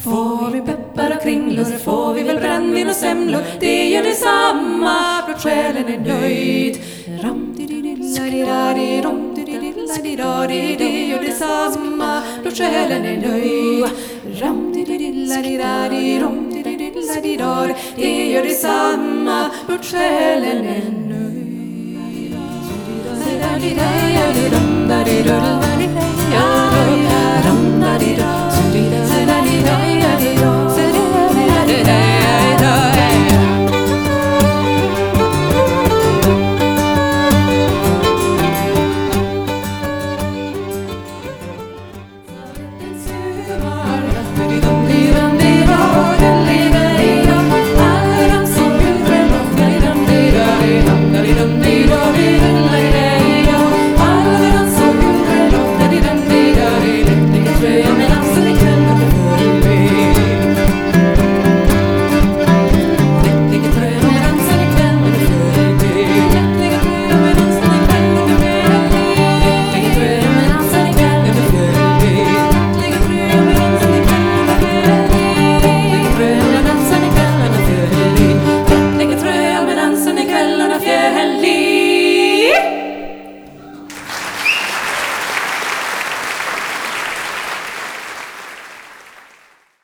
Får vi peppar och kringlor får vi väl brännvin och semlor. Det gör detsamma, blott själen är nöjd. Ram-di-di-di-la-di-da-di-rom, di-di-di-di-la-di-da-di. Det gör detsamma, blott själen är nöjd. Ram-di-di-di-la-di-da-di-rom, di-di-di-di-la-di-da. Det gör detsamma, blott själen är nöjd. Ram-da-di-da-di-da-di-da-di-da-di-da-di-da-di-da.